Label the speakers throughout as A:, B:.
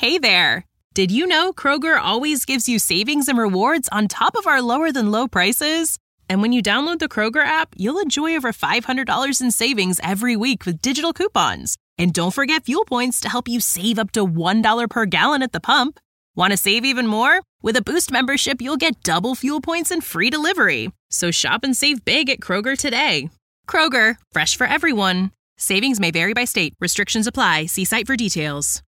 A: Hey there! Did you know Kroger always gives you savings and rewards on top of our lower-than-low prices? And when you download the Kroger app, you'll enjoy over $500 in savings every week with digital coupons. And don't forget fuel points to help you save up to $1 per gallon at the pump. Want to save even more? With a Boost membership, you'll get double fuel points and free delivery. So shop and save big at Kroger today. Kroger, fresh for everyone. Savings may vary by state. Restrictions apply. See site for details.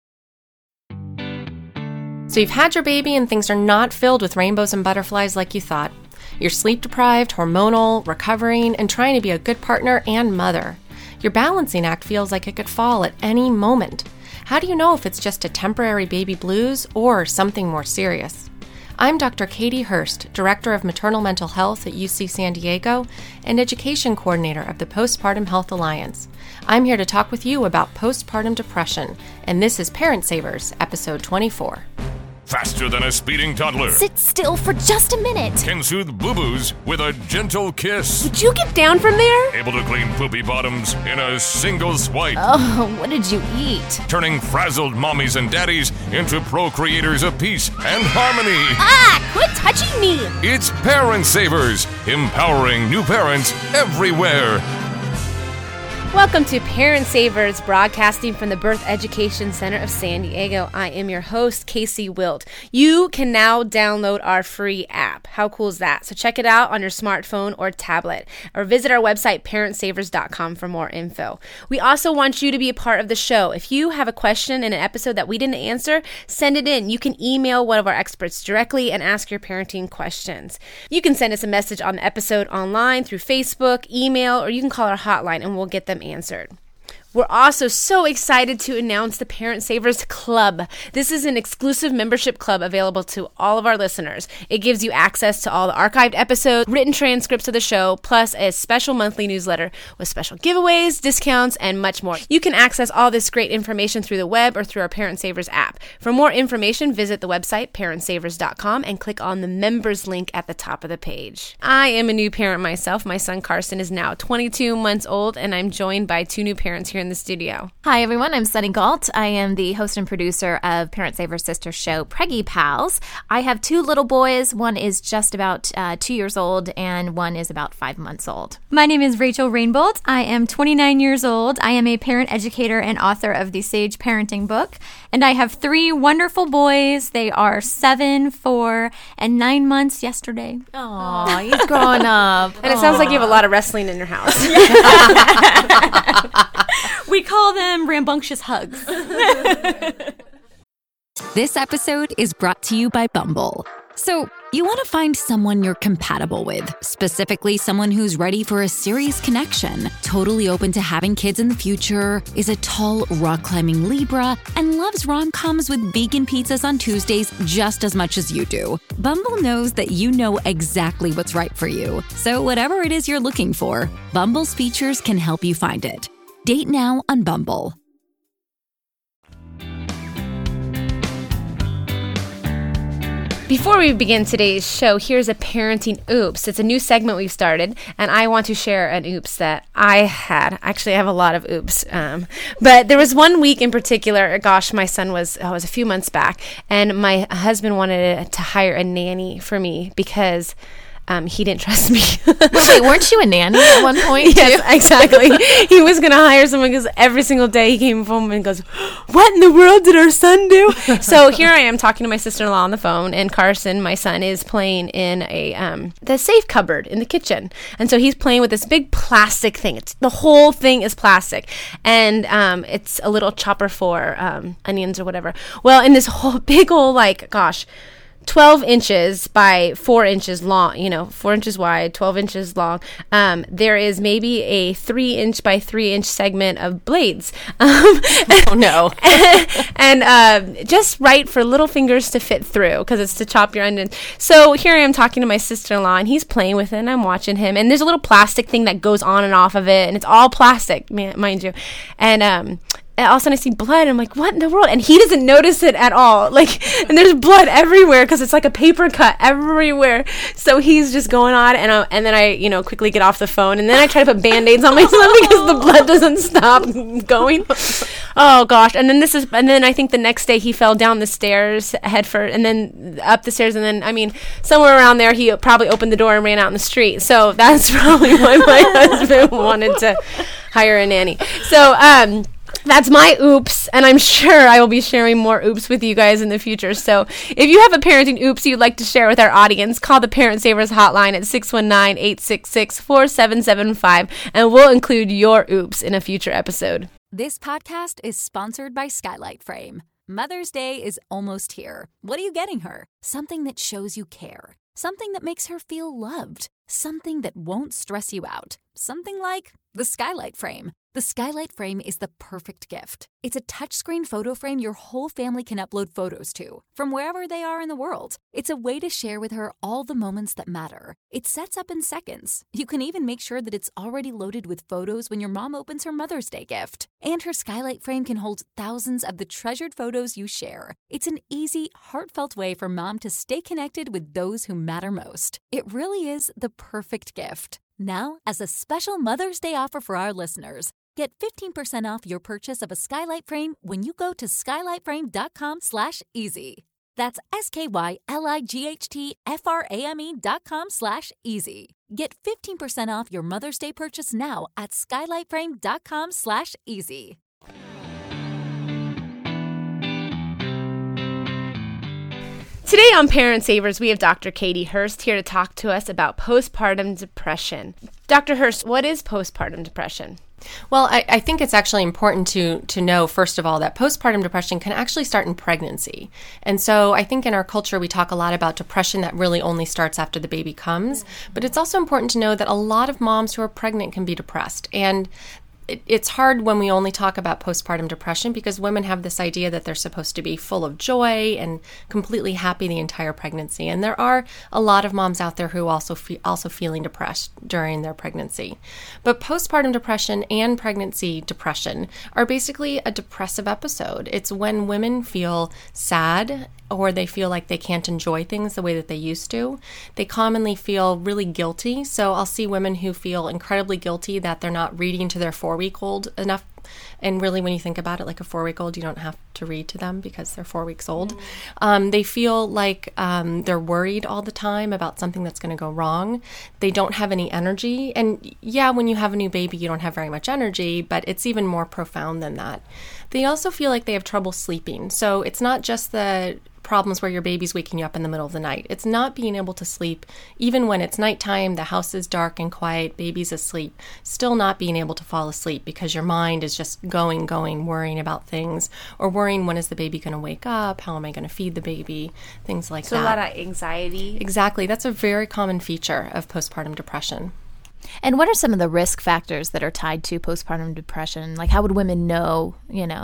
B: So you've had your baby and things are not filled with rainbows and butterflies like you thought. You're sleep-deprived, hormonal, recovering, and trying to be a good partner and mother. Your balancing act feels like it could fall at any moment. How do you know if it's just a temporary baby blues or something more serious? I'm Dr. Katie Hurst, Director of Maternal Mental Health at UC San Diego and Education Coordinator of the Postpartum Health Alliance. I'm here to talk with you about postpartum depression, and this is Parent Savers, Episode 24.
C: Faster than a speeding toddler.
D: Sit still for just a minute.
C: Can soothe boo-boos with a gentle kiss.
D: Would you get down from there?
C: Able to clean poopy bottoms in a single swipe.
D: Oh, what did you eat?
C: Turning frazzled mommies and daddies into procreators of peace and harmony.
D: Ah, quit touching me.
C: It's Parent Savers, empowering new parents everywhere.
E: Welcome to Parent Savers, broadcasting from the Birth Education Center of San Diego. I am your host, Casey Wilt. You can now download our free app. How cool is that? So check it out on your smartphone or tablet, or visit our website, parentsavers.com, for more info. We also want you to be a part of the show. If you have a question in an episode that we didn't answer, send it in. You can email one of our experts directly and ask your parenting questions. You can send us a message on the episode online through Facebook, email, or you can call our hotline and we'll get them answered. We're also so excited to announce the Parent Savers Club. This is an exclusive membership club available to all of our listeners. It gives you access to all the archived episodes, written transcripts of the show, plus a special monthly newsletter with special giveaways, discounts, and much more. You can access all this great information through the web or through our Parent Savers app. For more information, visit the website, parentsavers.com, and click on the members link at the top of the page. I am a new parent myself. My son Carson is now 22 months old, and I'm joined by two new parents here in the studio.
D: Hi, everyone. I'm Sunny Galt. I am the host and producer of Parent Savers' sister show, Preggy Pals. I have two little boys. One is just about 2 years old, and one is about 5 months old.
F: My name is Rachel Rainbolt. I am 29 years old. I am a parent educator and author of the Sage Parenting book, and I have three wonderful boys. They are 7, 4, and 9 months yesterday.
D: Aw, he's growing up.
E: And it sounds like you have a lot of wrestling in your house.
F: We call them rambunctious hugs.
G: This episode is brought to you by Bumble. So, you want to find someone you're compatible with, specifically someone who's ready for a serious connection, totally open to having kids in the future, is a tall, rock-climbing Libra, and loves rom-coms with vegan pizzas on Tuesdays just as much as you do. Bumble knows that you know exactly what's right for you. So whatever it is you're looking for, Bumble's features can help you find it. Date now on Bumble.
E: Before we begin today's show, here's a parenting oops. It's a new segment we've started, and I want to share an oops that I had. Actually, I have a lot of oops. But there was one week in particular, gosh, my son was a few months back, and my husband wanted to hire a nanny for me because he didn't trust me.
D: Wait, weren't you a nanny at one point?
E: Yes, exactly. He was going to hire someone because every single day he came home and goes, "What in the world did our son do?" So here I am talking to my sister-in-law on the phone, and Carson, my son, is playing in the safe cupboard in the kitchen. And so he's playing with this big plastic thing. The whole thing is plastic. And it's a little chopper for onions or whatever. Well, in this whole big old, 12 inches by 4 inches long, 4 inches wide, 12 inches long. There is maybe a 3 inch by 3 inch segment of blades.
D: Oh, no.
E: and just right for little fingers to fit through because it's to chop your onions. So here I am talking to my sister-in-law, and he's playing with it, and I'm watching him. And there's a little plastic thing that goes on and off of it, and it's all plastic, mind you. And And all of a sudden I see blood, and I'm like, what in the world? And he doesn't notice it at all. Like, and there's blood everywhere because it's like a paper cut everywhere. So he's just going on, and then I, quickly get off the phone, and then I try to put Band-Aids on myself because the blood doesn't stop going. Oh gosh. And then I think the next day he fell down the stairs and then up the stairs, and then, somewhere around there he probably opened the door and ran out in the street. So that's probably why my husband wanted to hire a nanny. So, that's my oops, and I'm sure I will be sharing more oops with you guys in the future. So if you have a parenting oops you'd like to share with our audience, call the Parent Savers hotline at 619-866-4775, and we'll include your oops in a future episode.
G: This podcast is sponsored by Skylight Frame. Mother's Day is almost here. What are you getting her? Something that shows you care. Something that makes her feel loved. Something that won't stress you out. Something like the Skylight Frame. The Skylight Frame is the perfect gift. It's a touchscreen photo frame your whole family can upload photos to, from wherever they are in the world. It's a way to share with her all the moments that matter. It sets up in seconds. You can even make sure that it's already loaded with photos when your mom opens her Mother's Day gift. And her Skylight Frame can hold thousands of the treasured photos you share. It's an easy, heartfelt way for mom to stay connected with those who matter most. It really is the perfect gift. Now, as a special Mother's Day offer for our listeners, get 15% off your purchase of a Skylight Frame when you go to skylightframe.com/easy. That's SKYLIGHTFRAME.com/easy. Get 15% off your Mother's Day purchase now at skylightframe.com/easy.
E: Today on Parent Savers, we have Dr. Katie Hurst here to talk to us about postpartum depression. Dr. Hurst, what is postpartum depression?
B: Well, I think it's actually important to know, first of all, that postpartum depression can actually start in pregnancy. And so I think in our culture, we talk a lot about depression that really only starts after the baby comes. But it's also important to know that a lot of moms who are pregnant can be depressed. And it's hard when we only talk about postpartum depression because women have this idea that they're supposed to be full of joy and completely happy the entire pregnancy. And there are a lot of moms out there who also feeling depressed during their pregnancy. But postpartum depression and pregnancy depression are basically a depressive episode. It's when women feel sad or they feel like they can't enjoy things the way that they used to. They commonly feel really guilty. So I'll see women who feel incredibly guilty that they're not reading to their 4-week-old enough. And really, when you think about it, like a 4-week-old, you don't have to read to them because they're 4 weeks old. They feel like they're worried all the time about something that's going to go wrong. They don't have any energy. And yeah, when you have a new baby, you don't have very much energy, but it's even more profound than that. They also feel like they have trouble sleeping. So it's not just the problems where your baby's waking you up in the middle of the night. It's not being able to sleep, even when it's nighttime, the house is dark and quiet, baby's asleep, still not being able to fall asleep because your mind is just going, worrying about things, or worrying, when is the baby going to wake up? How am I going to feed the baby? Things like that.
E: So a lot of anxiety.
B: Exactly. That's a very common feature of postpartum depression.
D: And what are some of the risk factors that are tied to postpartum depression? Like, how would women know,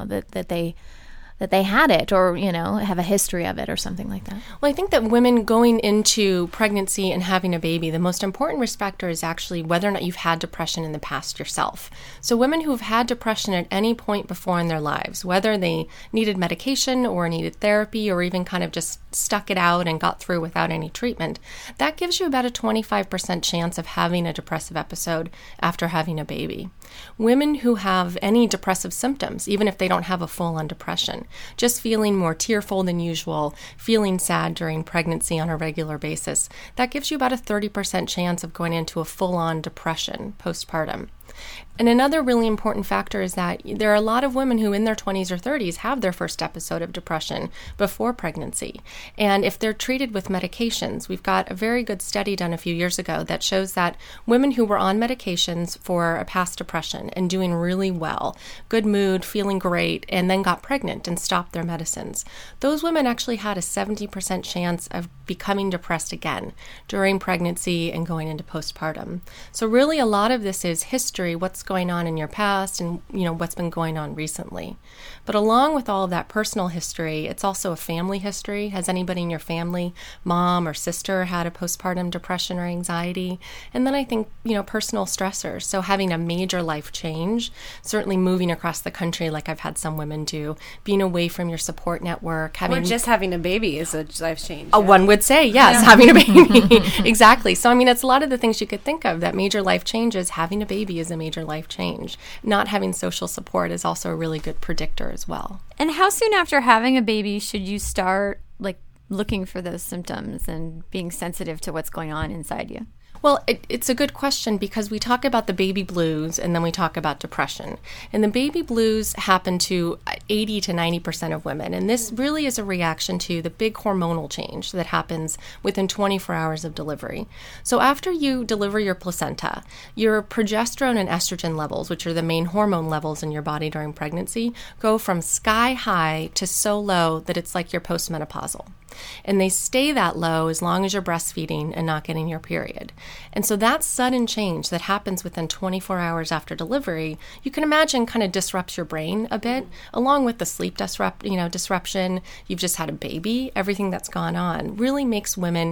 D: that they had it or, have a history of it or something like that?
B: Well, I think that women going into pregnancy and having a baby, the most important risk factor is actually whether or not you've had depression in the past yourself. So women who have had depression at any point before in their lives, whether they needed medication or needed therapy or even kind of just stuck it out and got through without any treatment, that gives you about a 25% chance of having a depressive episode after having a baby. Women who have any depressive symptoms, even if they don't have a full-on depression, just feeling more tearful than usual, feeling sad during pregnancy on a regular basis, that gives you about a 30% chance of going into a full-on depression postpartum. And another really important factor is that there are a lot of women who in their 20s or 30s have their first episode of depression before pregnancy. And if they're treated with medications, we've got a very good study done a few years ago that shows that women who were on medications for a past depression and doing really well, good mood, feeling great, and then got pregnant and stopped their medicines, those women actually had a 70% chance of becoming depressed again during pregnancy and going into postpartum. So really a lot of this is history history, what's going on in your past, and what's been going on recently. But along with all of that personal history, it's also a family history. Has anybody in your family, mom or sister, had a postpartum depression or anxiety? And then I think, personal stressors. So having a major life change, certainly moving across the country like I've had some women do, being away from your support network.
E: Or just having a baby is a life change.
B: One would say, yes, having a baby. Exactly. So, it's a lot of the things you could think of that major life changes. Having a baby is a major life change. Not having social support is also a really good predictor as well.
F: And how soon after having a baby should you start looking for those symptoms and being sensitive to what's going on inside you?
B: Well, it's a good question because we talk about the baby blues and then we talk about depression. And the baby blues happen to 80 to 90% of women. And this really is a reaction to the big hormonal change that happens within 24 hours of delivery. So after you deliver your placenta, your progesterone and estrogen levels, which are the main hormone levels in your body during pregnancy, go from sky high to so low that it's like you're postmenopausal. And they stay that low as long as you're breastfeeding and not getting your period. And so that sudden change that happens within 24 hours after delivery, you can imagine kind of disrupts your brain a bit, along with the sleep disruption. You've just had a baby. Everything that's gone on really makes women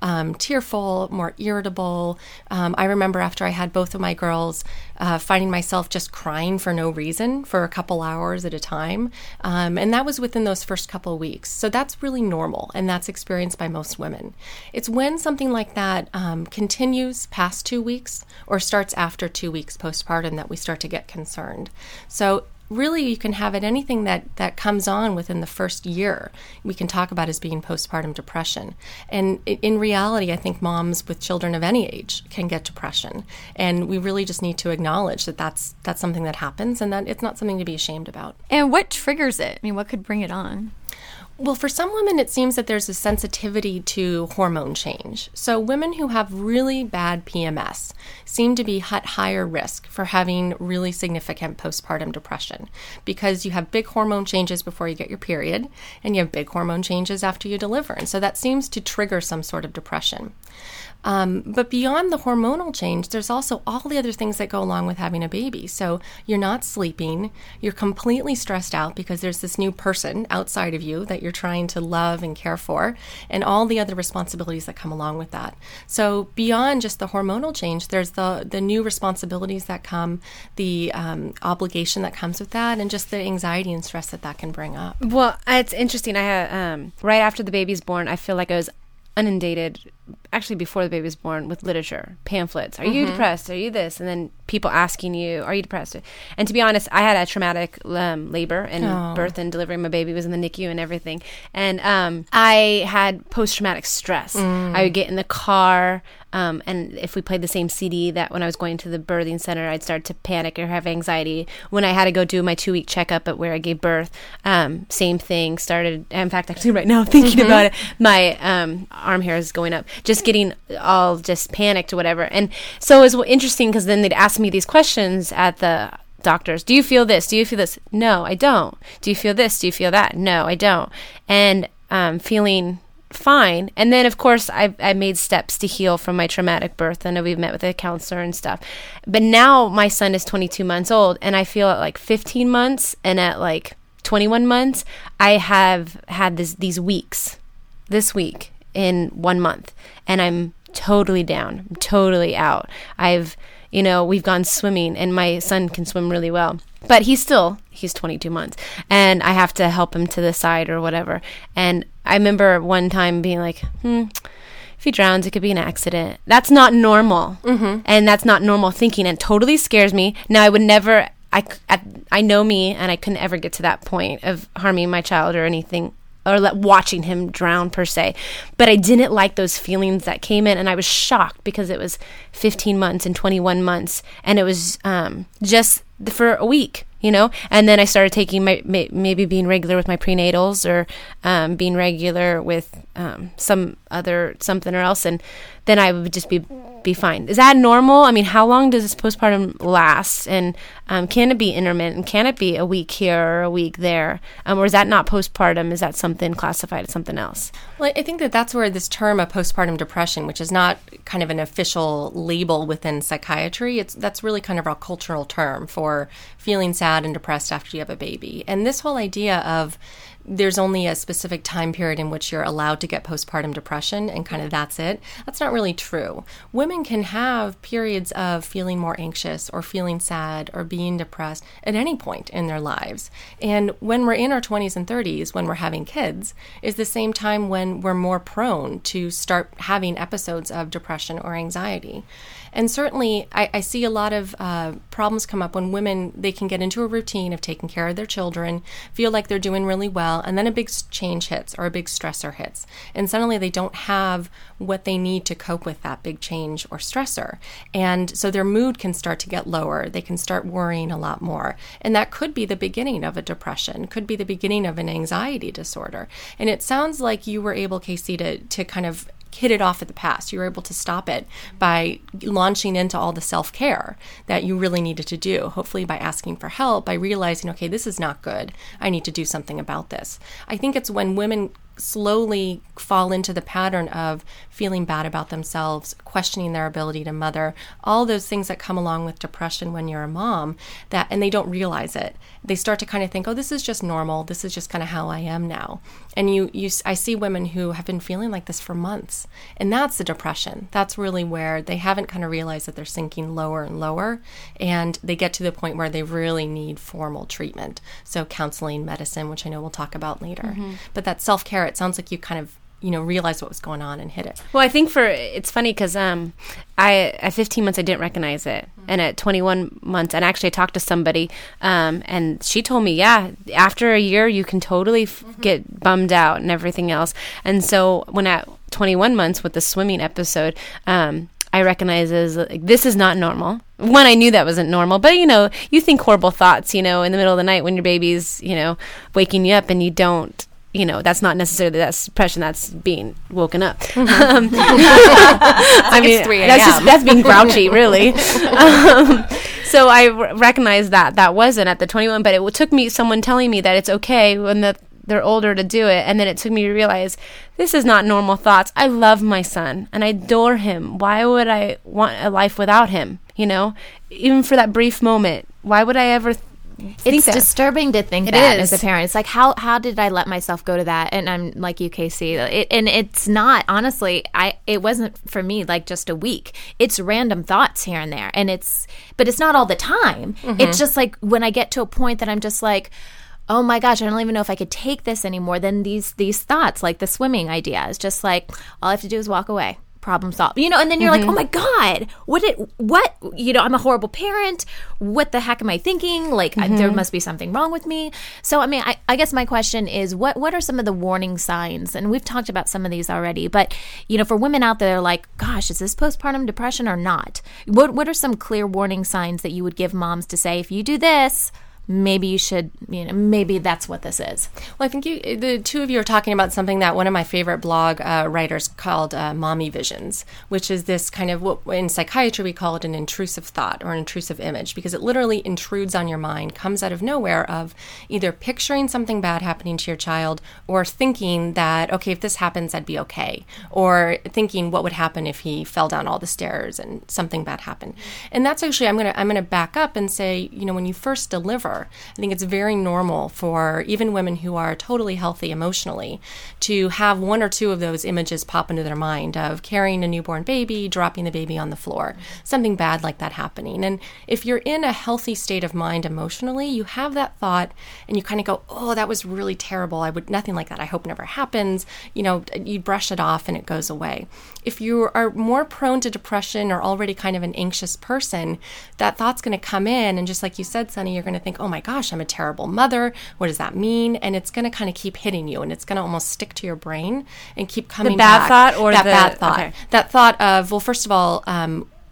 B: tearful, more irritable. I remember after I had both of my girls, finding myself just crying for no reason for a couple hours at a time. And that was within those first couple of weeks. So that's really normal, and that's experienced by most women. It's when something like that continues past 2 weeks or starts after 2 weeks postpartum that we start to get concerned. So really, you can have it anything that comes on within the first year we can talk about as being postpartum depression. And in reality, I think moms with children of any age can get depression. And we really just need to acknowledge that that's something that happens and that it's not something to be ashamed about.
F: And what triggers it? What could bring it on?
B: Well, for some women, it seems that there's a sensitivity to hormone change. So women who have really bad PMS seem to be at higher risk for having really significant postpartum depression because you have big hormone changes before you get your period and you have big hormone changes after you deliver. And so that seems to trigger some sort of depression. But beyond the hormonal change, there's also all the other things that go along with having a baby. So you're not sleeping, you're completely stressed out because there's this new person outside of you that you're trying to love and care for, and all the other responsibilities that come along with that. So beyond just the hormonal change, there's the new responsibilities that come, the obligation that comes with that, and just the anxiety and stress that can bring up.
E: Well, it's interesting. I had right after the baby's born, I feel like I was inundated, actually before the baby was born, with literature, pamphlets. Are you depressed? Are you this? And then people asking you, are you depressed? And to be honest, I had a traumatic labor and birth and delivering my baby, was in the NICU and everything. And I had post-traumatic stress. I would get in the car, and if we played the same CD that when I was going to the birthing center, I'd start to panic or have anxiety. When I had to go do my 2-week checkup at where I gave birth, same thing started. In fact, actually right now thinking about it, my arm hair is going up, just getting all just panicked or whatever. And so it was interesting because then they'd ask me these questions at the doctors. Do you feel this? Do you feel this? No, I don't. Do you feel this? Do you feel that? No, I don't. And feeling fine. And then, of course, I made steps to heal from my traumatic birth. I know we've met with a counselor and stuff. But now my son is 22 months old, and I feel at like 15 months and at like 21 months, I have had these weeks, this week in 1 month, and I'm totally down. I'm totally out. We've gone swimming, and my son can swim really well, but he's 22 months, and I have to help him to the side or whatever. And I remember one time being like, if he drowns, it could be an accident. That's not normal. And that's not normal thinking, and totally scares me. Now, I would never, I know me, and I couldn't ever get to that point of harming my child or anything, or watching him drown per se. But I didn't like those feelings that came in, and I was shocked because it was 15 months and 21 months, and it was just for a week, And then I started taking maybe being regular with my prenatals or being regular with something or else, and then I would just be be fine. Is that normal? I mean, how long does this postpartum last? And can it be intermittent? Can it be a week here or a week there? Or is that not postpartum? Is that something classified as something else?
B: Well, I think that's where this term of postpartum depression, which is not kind of an official label within psychiatry, that's really kind of our cultural term for feeling sad and depressed after you have a baby. And this whole idea of there's only a specific time period in which you're allowed to get postpartum depression and kind of that's it. That's not really true. Women can have periods of feeling more anxious or feeling sad or being depressed at any point in their lives. And when we're in our 20s and 30s, when we're having kids, is the same time when we're more prone to start having episodes of depression or anxiety. And certainly, I see a lot of problems come up when women, they can get into a routine of taking care of their children, feel like they're doing really well, and then a big change hits or a big stressor hits. And suddenly they don't have what they need to cope with that big change or stressor. And so their mood can start to get lower. They can start worrying a lot more. And that could be the beginning of a depression, could be the beginning of an anxiety disorder. And it sounds like you were able, Casey, to kind of hit it off at the pass. You were able to stop it by launching into all the self-care that you really needed to do, hopefully by asking for help, by realizing, okay, this is not good. I need to do something about this. I think it's when women slowly fall into the pattern of feeling bad about themselves, questioning their ability to mother, all those things that come along with depression when you're a mom, and they don't realize it. They start to kind of think, oh, this is just normal. This is just kind of how I am now. And I see women who have been feeling like this for months, and that's the depression. That's really where they haven't kind of realized that they're sinking lower and lower, and they get to the point where they really need formal treatment. So counseling, medicine, which I know we'll talk about later. Mm-hmm. But that self-care, it sounds like you kind of realized what was going on and hit it.
E: Well, I think it's funny because at 15 months I didn't recognize it, and at 21 months, and actually I talked to somebody, and she told me, yeah, after a year you can totally get bummed out and everything else. And so when at 21 months with the swimming episode, I recognize as this is not normal. One, I knew that wasn't normal, but you think horrible thoughts, in the middle of the night when your baby's waking you up, and you don't. That's not necessarily that's depression. That's being woken up. I mean, it's 3 a.m. That's being grouchy, really. So I recognized that wasn't at the 21, but it took me someone telling me that it's okay when they're older to do it, and then it took me to realize this is not normal thoughts. I love my son and I adore him. Why would I want a life without him? Even for that brief moment. Why would I ever?
D: It's disturbing to think that as a parent. It's like, how did I let myself go to that? And I'm like you, Casey. And it's not, honestly, it wasn't for me like just a week. It's random thoughts here and there. But it's not all the time. Mm-hmm. It's just like when I get to a point that I'm just like, oh my gosh, I don't even know if I could take this anymore. Then these thoughts, like the swimming idea, is just like, all I have to do is walk away. Problem solved. And then you're like, oh my God, what? I'm a horrible parent. What the heck am I thinking? Like, there must be something wrong with me. So, I mean, I guess my question is, what are some of the warning signs? And we've talked about some of these already, but, for women out there, like, gosh, is this postpartum depression or not? What are some clear warning signs that you would give moms to say, if you do this, maybe you should, maybe that's what this is?
B: Well, I think the two of you are talking about something that one of my favorite blog writers called mommy visions, which is this kind of what in psychiatry we call it an intrusive thought or an intrusive image, because it literally intrudes on your mind, comes out of nowhere of either picturing something bad happening to your child or thinking that, okay, if this happens, I'd be okay, or thinking what would happen if he fell down all the stairs and something bad happened. And that's actually, I'm gonna back up and say, when you first deliver, I think it's very normal for even women who are totally healthy emotionally to have one or two of those images pop into their mind of carrying a newborn baby, dropping the baby on the floor, something bad like that happening. And if you're in a healthy state of mind emotionally, you have that thought and you kind of go, oh, that was really terrible. Nothing like that. I hope never happens. You brush it off and it goes away. If you are more prone to depression or already kind of an anxious person, that thought's going to come in. And just like you said, Sunny, you're going to think, oh my gosh, I'm a terrible mother. What does that mean? And it's going to kind of keep hitting you, and it's going to almost stick to your brain and keep coming back.
E: The bad thought or
B: that bad thought.
E: Okay.
B: That thought of, well, first of all,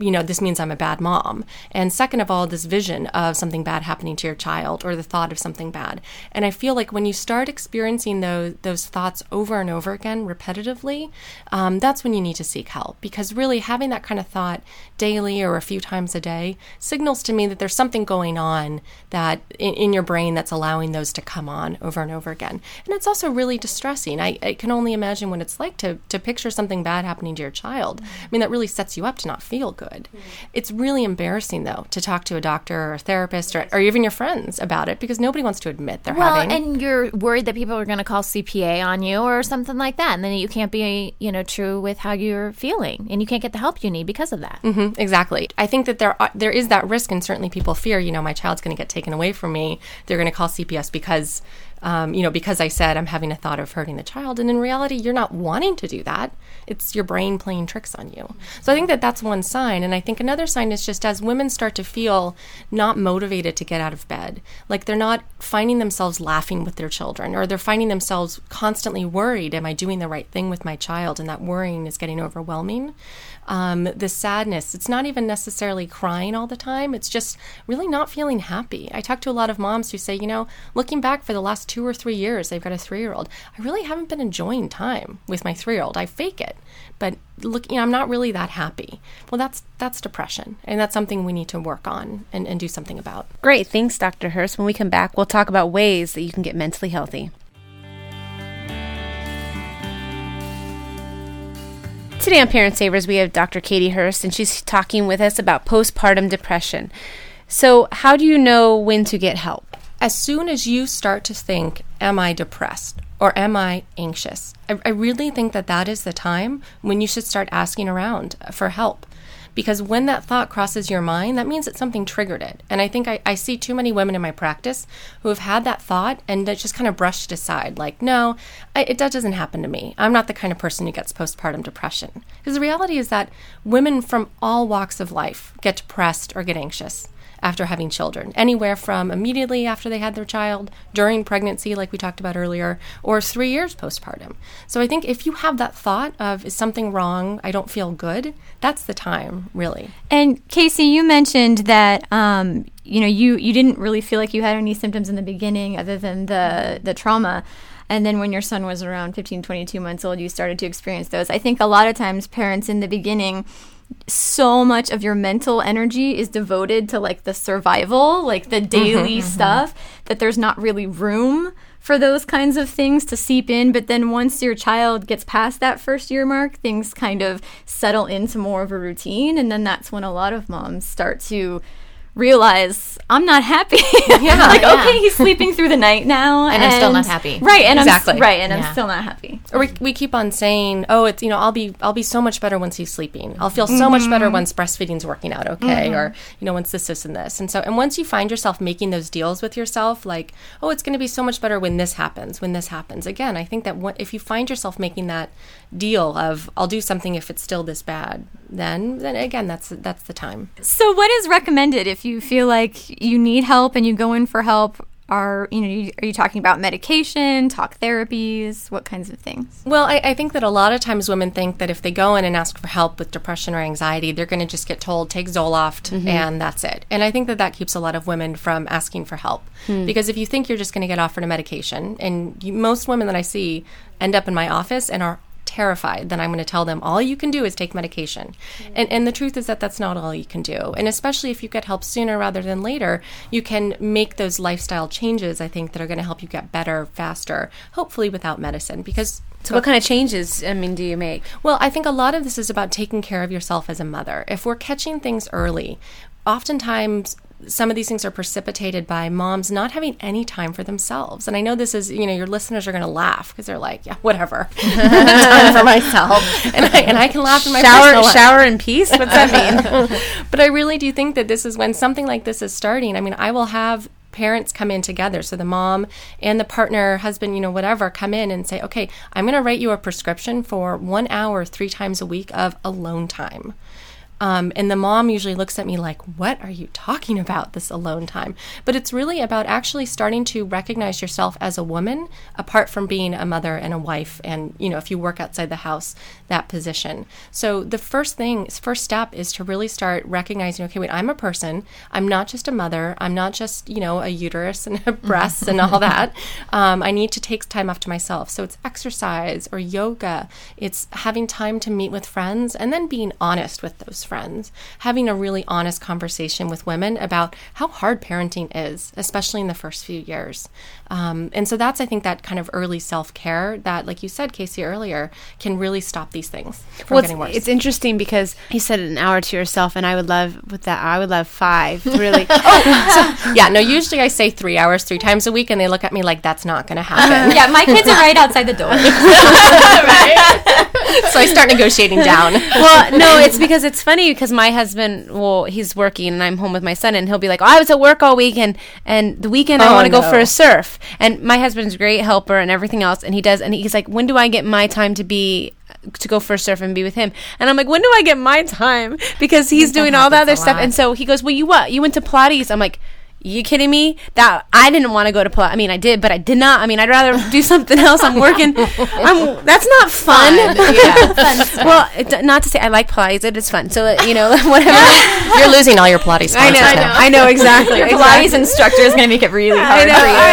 B: this means I'm a bad mom. And second of all, this vision of something bad happening to your child or the thought of something bad. And I feel like when you start experiencing those thoughts over and over again repetitively, that's when you need to seek help, because really having that kind of thought daily or a few times a day signals to me that there's something going on that in your brain that's allowing those to come on over and over again. And it's also really distressing. I can only imagine what it's like to picture something bad happening to your child. I mean, that really sets you up to not feel good. It's really embarrassing, though, to talk to a doctor or a therapist or even your friends about it, because nobody wants to admit they're having.
D: Well, and you're worried that people are going to call CPA on you or something like that, and then you can't be, true with how you're feeling, and you can't get the help you need because of that.
B: Mm-hmm, exactly. I think that there is that risk, and certainly people fear, my child's going to get taken away from me. They're going to call CPS because I said I'm having a thought of hurting the child. And in reality, you're not wanting to do that. It's your brain playing tricks on you. So I think that that's one sign. And I think another sign is just as women start to feel not motivated to get out of bed, like they're not finding themselves laughing with their children, or they're finding themselves constantly worried, am I doing the right thing with my child? And that worrying is getting overwhelming. The sadness, it's not even necessarily crying all the time. It's just really not feeling happy. I talk to a lot of moms who say, looking back for the last 2 or 3 years, they've got a 3-year-old. I really haven't been enjoying time with my 3-year-old. I fake it, but look, I'm not really that happy. Well, that's depression, and that's something we need to work on and do something about.
E: Great. Thanks, Dr. Hurst. When we come back, we'll talk about ways that you can get mentally healthy. Today on Parent Savers, we have Dr. Katie Hurst, and she's talking with us about postpartum depression. So how do you know when to get help?
B: As soon as you start to think, am I depressed or am I anxious? I really think that is the time when you should start asking around for help. Because when that thought crosses your mind, that means that something triggered it. And I think I see too many women in my practice who have had that thought and that just kind of brushed aside. Like, no, that doesn't happen to me. I'm not the kind of person who gets postpartum depression. Because the reality is that women from all walks of life get depressed or get anxious after having children, anywhere from immediately after they had their child, during pregnancy, like we talked about earlier, or 3 years postpartum. So I think if you have that thought of, is something wrong, I don't feel good, that's the time, really.
F: And Casey, you mentioned that, you didn't really feel like you had any symptoms in the beginning other than the trauma. And then when your son was around 15, 22 months old, you started to experience those. I think a lot of times parents in the beginning, so much of your mental energy is devoted to like the survival, like the daily stuff, that there's not really room for those kinds of things to seep in. But then once your child gets past that first year mark, things kind of settle into more of a routine. And then that's when a lot of moms start to realize, I'm not happy. Okay, he's sleeping through the night now,
D: and I'm still not happy.
F: Right, and
B: exactly.
F: I'm still not happy.
B: Or we keep on saying, it's I'll be so much better once he's sleeping. I'll feel so much better once breastfeeding's working out okay, or once this and this. And once you find yourself making those deals with yourself, like, it's going to be so much better when this happens. Again, I think that if you find yourself making that deal of, I'll do something if it's still this bad, then again, that's the time.
F: So what is recommended if you feel like you need help and you go in for help? Are you talking about medication, talk therapies, what kinds of things?
B: Well, I think that a lot of times women think that if they go in and ask for help with depression or anxiety, they're going to just get told, take Zoloft, and that's it. And I think that keeps a lot of women from asking for help. Because if you think you're just going to get offered a medication, and most women that I see end up in my office and are terrified, then I'm going to tell them all you can do is take medication. And the truth is that that's not all you can do. And especially if you get help sooner rather than later, you can make those lifestyle changes, I think, that are going to help you get better faster, hopefully without medicine.
E: So what kind of changes, do you make?
B: Well, I think a lot of this is about taking care of yourself as a mother. If we're catching things early, oftentimes some of these things are precipitated by moms not having any time for themselves. And I know this is, your listeners are going to laugh because they're like, yeah, whatever. Time for myself. And I can laugh in my personal life.
E: Shower in peace? What's that mean?
B: But I really do think that this is when something like this is starting. I will have parents come in together. So the mom and the partner, husband, whatever, come in and say, okay, I'm going to write you a prescription for 1 hour, 3 times a week of alone time. And the mom usually looks at me like, what are you talking about, this alone time? But it's really about actually starting to recognize yourself as a woman, apart from being a mother and a wife. And, if you work outside the house, that position. So the first step is to really start recognizing, okay, wait, I'm a person. I'm not just a mother. I'm not just, a uterus and a breasts and all that. I need to take time off to myself. So it's exercise or yoga. It's having time to meet with friends and then being honest with those friends, having a really honest conversation with women about how hard parenting is, especially in the first few years. And so that's, I think, that kind of early self-care that, like you said, Casey, earlier, can really stop these things from getting worse.
E: It's interesting because you said an hour to yourself, and I would love 5, really.
B: Usually I say 3 hours 3 times a week, and they look at me like that's not going to happen.
F: Yeah, my kids are right outside the door.
B: Right? So I start negotiating down.
E: Well, no, it's because it's funny because my husband, he's working and I'm home with my son, and he'll be like, I was at work all week and the weekend I want to go for a surf. And my husband's a great helper and everything else, and he's like, when do I get my time to go for a surf and be with him? And I'm like, when do I get my time? Because he's doing all the other stuff. And so he goes, well, you went to Pilates? I'm like, you kidding me? That I didn't want to go to Pilates. I mean, I did, but I did not. I mean, I'd rather do something else. I'm working. That's not fun.
F: Yeah.
E: Well, not to say I like Pilates. It is fun. So, whatever.
B: You're losing all your Pilates sponsors now.
E: I know, exactly.
F: Your Pilates instructor is going to make it really hard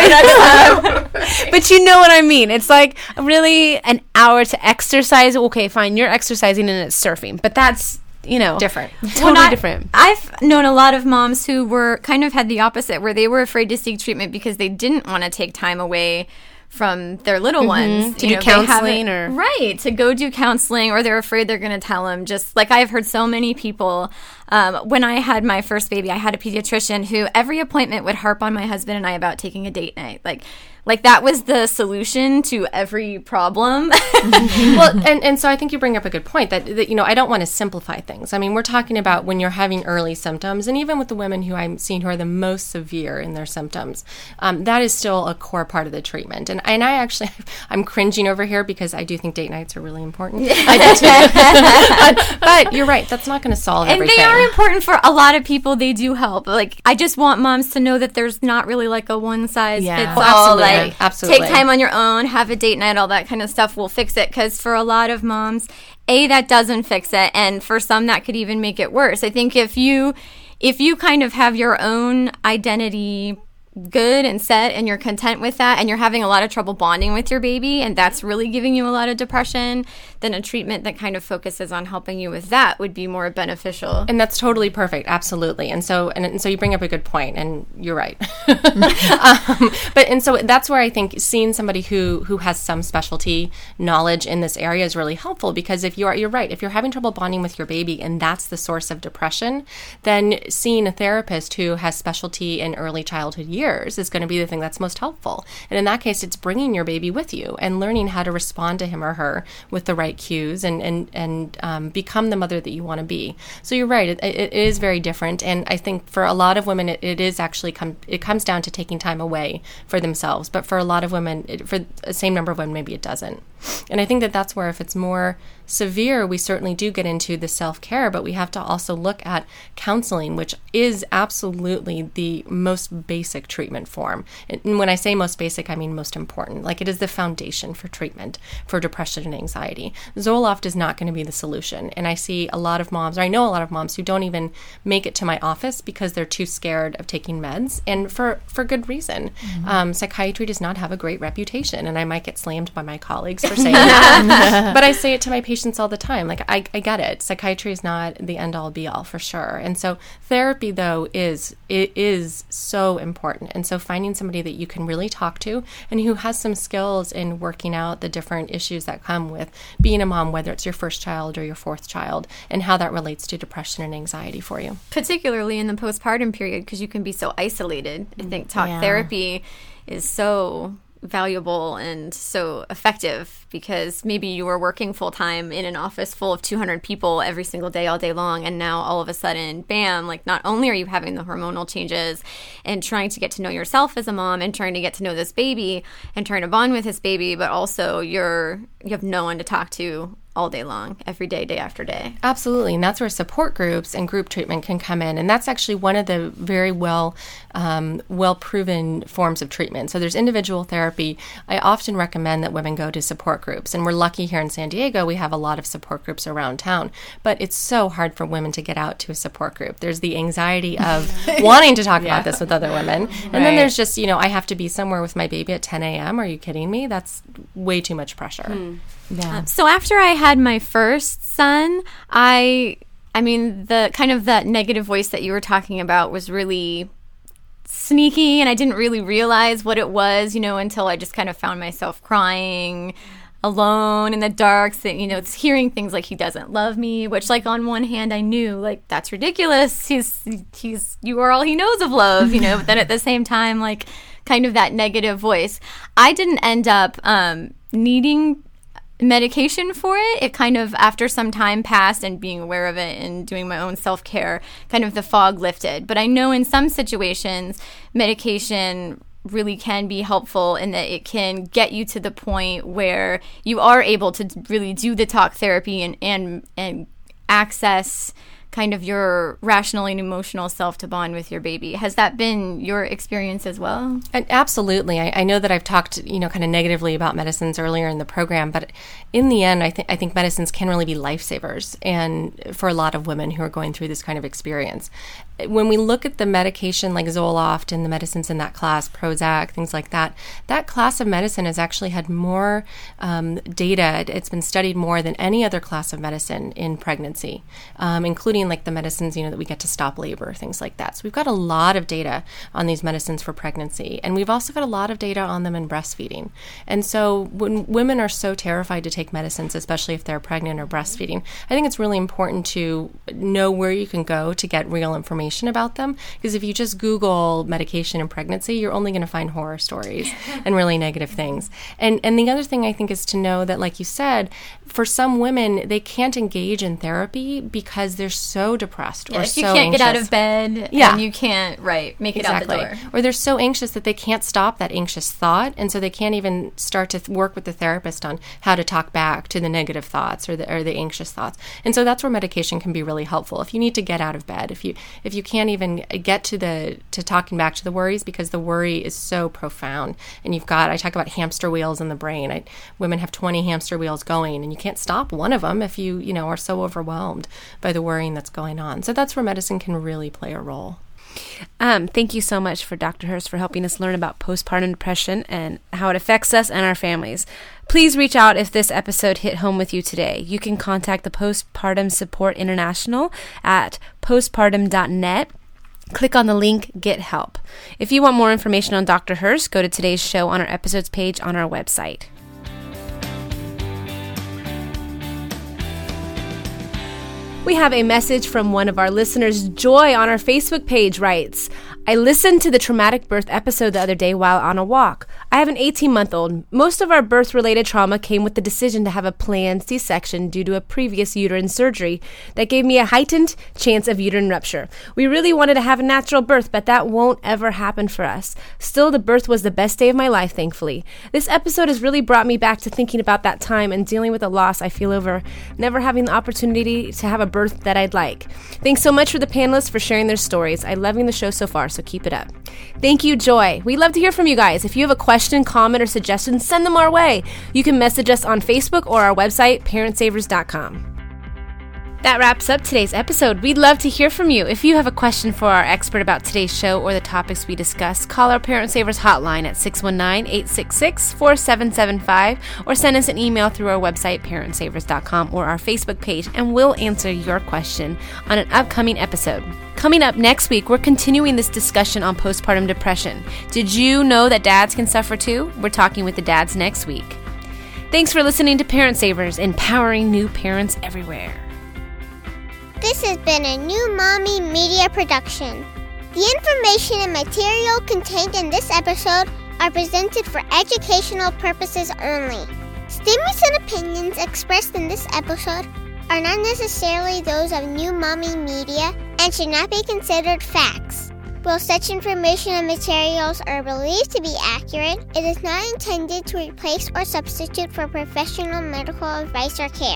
F: for you.
E: But you know what I mean. It's like really an hour to exercise. Okay, fine. You're exercising and it's surfing. But that's,
B: different.
E: Totally different.
F: I've known a lot of moms who were kind of had the opposite, where they were afraid to seek treatment because they didn't want to take time away from their little ones
E: to do counseling
F: to go do counseling, or they're afraid they're going to tell them. Just like I've heard so many people, when I had my first baby, I had a pediatrician who every appointment would harp on my husband and I about taking a date night. Like that was the solution to every problem.
B: Well, and so I think you bring up a good point that I don't want to simplify things. I mean, we're talking about when you're having early symptoms, and even with the women who I'm seeing who are the most severe in their symptoms, that is still a core part of the treatment. And I actually, I'm cringing over here because I do think date nights are really important. but you're right, that's not going to solve everything.
F: And they are important for a lot of people. They do help. Like, I just want moms to know that there's not really like a one size fits all.
B: Absolutely.
F: Take time on your own, have a date night, all that kind of stuff will fix it. Because for a lot of moms, that doesn't fix it, and for some that could even make it worse. I think if you kind of have your own identity good and set and you're content with that and you're having a lot of trouble bonding with your baby and that's really giving you a lot of depression, then a treatment that kind of focuses on helping you with that would be more beneficial.
B: And that's totally perfect. Absolutely. And so you bring up a good point, and you're right. So that's where I think seeing somebody who has some specialty knowledge in this area is really helpful, because you're right. If you're having trouble bonding with your baby and that's the source of depression, then seeing a therapist who has specialty in early childhood years is going to be the thing that's most helpful. And in that case, it's bringing your baby with you and learning how to respond to him or her with the right cues and become the mother that you want to be. So you're right. It is very different. And I think for a lot of women, it is actually it comes down to taking time away for themselves. But for a lot of women, for the same number of women, maybe it doesn't. And I think that's where if it's more severe, we certainly do get into the self-care, but we have to also look at counseling, which is absolutely the most basic treatment form. And when I say most basic, I mean most important. Like, it is the foundation for treatment for depression and anxiety. Zoloft is not going to be the solution. And I see a lot of moms, or I know a lot of moms who don't even make it to my office because they're too scared of taking meds, and for good reason. Mm-hmm. Psychiatry does not have a great reputation, and I might get slammed by my colleagues for saying that. But I say it to my patients all the time. Like, I get it. Psychiatry is not the end-all be-all, for sure. And so therapy, though, is so important. And so finding somebody that you can really talk to and who has some skills in working out the different issues that come with being a mom, whether it's your first child or your fourth child, and how that relates to depression and anxiety for you.
F: Particularly in the postpartum period, because you can be so isolated. I think talk therapy is so valuable and so effective, because maybe you were working full-time in an office full of 200 people every single day all day long, and now all of a sudden, bam, like, not only are you having the hormonal changes and trying to get to know yourself as a mom and trying to get to know this baby and trying to bond with this baby, but also you have no one to talk to all day long, every day, day after day.
B: Absolutely. And that's where support groups and group treatment can come in. And that's actually one of the very well-proven forms of treatment. So there's individual therapy. I often recommend that women go to support groups. And we're lucky here in San Diego, we have a lot of support groups around town. But it's so hard for women to get out to a support group. There's the anxiety of wanting to talk about this with other women. And then there's just, I have to be somewhere with my baby at 10 a.m. Are you kidding me? That's way too much pressure.
F: Yeah. So after I had my first son, I mean, the kind of that negative voice that you were talking about was really sneaky, and I didn't really realize what it was, until I just kind of found myself crying alone in the dark, it's hearing things like he doesn't love me, which like on one hand I knew like that's ridiculous. You are all he knows of love, but then at the same time, like kind of that negative voice. I didn't end up needing medication for it. It kind of, after some time passed and being aware of it and doing my own self-care, kind of the fog lifted. But I know in some situations, medication really can be helpful in that it can get you to the point where you are able to really do the talk therapy and access kind of your rational and emotional self to bond with your baby. Has that been your experience as well?
B: Absolutely. I know that I've talked, kind of negatively about medicines earlier in the program, but in the end, I think medicines can really be lifesavers, and for a lot of women who are going through this kind of experience. When we look at the medication like Zoloft and the medicines in that class, Prozac, things like that, that class of medicine has actually had more data. It's been studied more than any other class of medicine in pregnancy, including like the medicines, that we get to stop labor, things like that. So we've got a lot of data on these medicines for pregnancy, and we've also got a lot of data on them in breastfeeding. And so when women are so terrified to take medicines, especially if they're pregnant or breastfeeding, I think it's really important to know where you can go to get real information about them, because if you just Google medication in pregnancy, you're only going to find horror stories and really negative things. And the other thing I think is to know that, like you said, for some women, they can't engage in therapy because they're so depressed or so anxious.
F: If you can't get out of bed, and you can't, make it out the door.
B: Or they're so anxious that they can't stop that anxious thought, and so they can't even start to work with the therapist on how to talk back to the negative thoughts or the anxious thoughts. And so that's where medication can be really helpful. If you need to get out of bed, if you can't even get to talking back to the worries, because the worry is so profound, and I talk about hamster wheels in the brain. Women have 20 hamster wheels going, and you can't stop one of them if you are so overwhelmed by the worrying that's going on. So that's where medicine can really play a role.
E: Thank you so much for Dr. Hurst for helping us learn about postpartum depression and how it affects us and our families. Please reach out if this episode hit home with you today. You can contact the Postpartum Support International at postpartum.net. Click on the link, Get Help. If you want more information on Dr. Hurst, go to today's show on our episodes page on our website. We have a message from one of our listeners. Joy on our Facebook page writes, I listened to the traumatic birth episode the other day while on a walk. I have an 18-month-old. Most of our birth-related trauma came with the decision to have a planned C-section due to a previous uterine surgery that gave me a heightened chance of uterine rupture. We really wanted to have a natural birth, but that won't ever happen for us. Still, the birth was the best day of my life, thankfully. This episode has really brought me back to thinking about that time and dealing with the loss I feel over never having the opportunity to have a birth that I'd like. Thanks so much for the panelists for sharing their stories. I'm loving the show so far, so keep it up. Thank you, Joy. We love to hear from you guys. If you have a question, comment, or suggestion, send them our way. You can message us on Facebook or our website, parentsavers.com. That wraps up today's episode. We'd love to hear from you. If you have a question for our expert about today's show or the topics we discussed, call our Parent Savers hotline at 619-866-4775 or send us an email through our website, parentsavers.com, or our Facebook page, and we'll answer your question on an upcoming episode. Coming up next week, we're continuing this discussion on postpartum depression. Did you know that dads can suffer too? We're talking with the dads next week. Thanks for listening to Parent Savers, empowering new parents everywhere.
H: This has been a New Mommy Media production. The information and material contained in this episode are presented for educational purposes only. Statements and opinions expressed in this episode are not necessarily those of New Mommy Media and should not be considered facts. While such information and materials are believed to be accurate, it is not intended to replace or substitute for professional medical advice or care.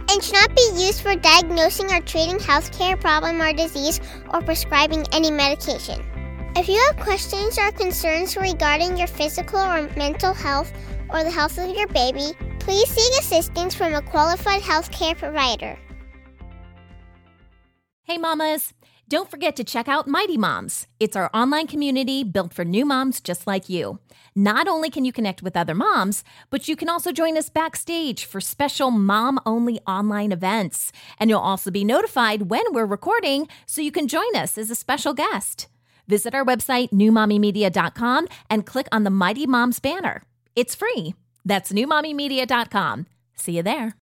H: and should not be used for diagnosing or treating healthcare problem or disease or prescribing any medication. If you have questions or concerns regarding your physical or mental health or the health of your baby, please seek assistance from a qualified healthcare provider.
I: Hey mamas, don't forget to check out Mighty Moms. It's our online community built for new moms just like you. Not only can you connect with other moms, but you can also join us backstage for special mom-only online events. And you'll also be notified when we're recording so you can join us as a special guest. Visit our website, newmommymedia.com, and click on the Mighty Moms banner. It's free. That's newmommymedia.com. See you there.